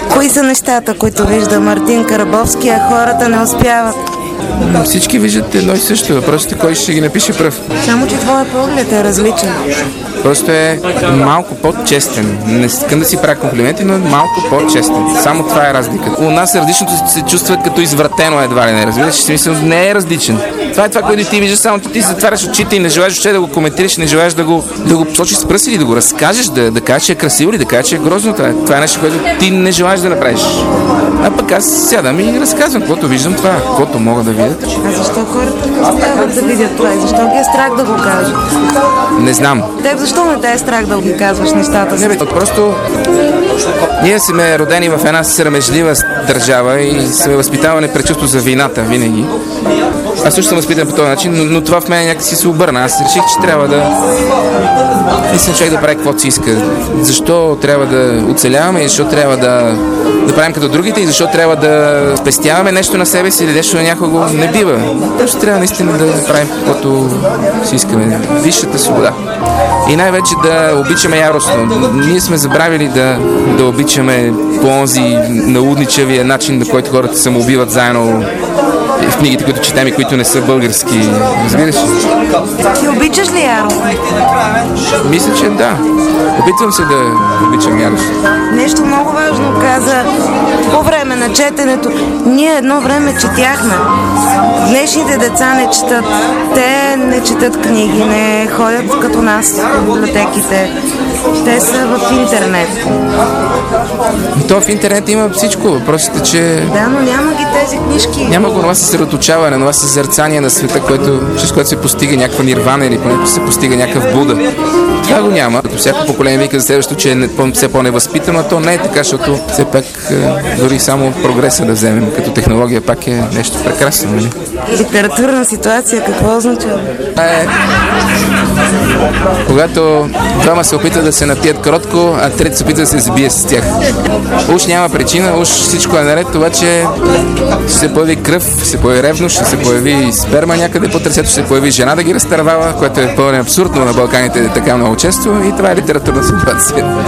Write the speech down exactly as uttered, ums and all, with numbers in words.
Кои са нещата, които вижда Мартин Карабовски, а хората не успяват? Всички виждат едно и също. Въпросът е кой ще ги напише пръв. Само че твоя поглед е различен. Просто е малко по-честен. Не искам да си правя комплименти, но е малко по-честен. Само това е разликата. У нас различното се чувства като извратено едва ли не. Разбираш, в смисъл не е различен. Това е това, което ти виждаш, само ти, ти затваряш очите и не желаеш въобще да го коментираш, не желаеш да го, да го посочиш с пръст или да го разкажеш, да, да кажеш, че е красиво или да кажеш, че е грозно. Това е, това е нещо, което ти не желаеш да направиш. А пък аз сядам и разказвам, каквото виждам това, каквото мога да видят. А защо хората не остават да видят това и защо ги е страх да го кажат? Не знам. Теб защо не те е страх да ги казваш нещата си? Не, бе, просто ние сме родени в една срамежлива държава и сме възпитавани пред чувство за вината винаги. Аз също съм възпитан по този начин, но, но това в мен някакси се обърна. Аз реших, че трябва да наистина човек да прави каквото си иска. Защо трябва да оцеляваме и защо трябва да, да правим като другите и защо трябва да спестяваме нещо на себе си или нещо на някого, не бива. Просто трябва наистина да правим каквото си искаме. Висшата свобода. И най-вече да обичаме яростно. Ние сме забравили да, да обичаме по онзи налудничавия начин, на който хората се самоубиват заедно в книгите, които четем и които не са български. Разбираш ли? Ти обичаш ли яростно? Мисля, че да. Опитвам се да обичам яростно. Нещо много важно каза по време на четенето. Ние едно време четяхме. Днешните деца не четат. Те не четат книги, не ходят като нас в библиотеките. Те са в интернет. То в интернет има всичко. Въпросът е, че... Да, но няма ги тези книжки. Няма го това съсредоточаване, това съзерцание на света, което, чрез което се постига някаква нирвана или поне се постига някакъв Буда. Това го няма. Като всяко поколение вика за следващото, че е все по-невъзпитано, то не е така, защото все пак дори само прогреса да вземем като технология пак е нещо прекрасно. Нали? Литературна ситуация какво означава? Това е когато двама се опитат да се напият кротко, а трети се опитат да се забие с тях. Уж няма причина, уж всичко е наред, обаче ще се появи кръв, ще се появи ревност, ще се появи сперма някъде по трасето, ще се появи жена да ги разтървава, което е пълно абсурдно на Балканите така много често и това е литературна ситуация.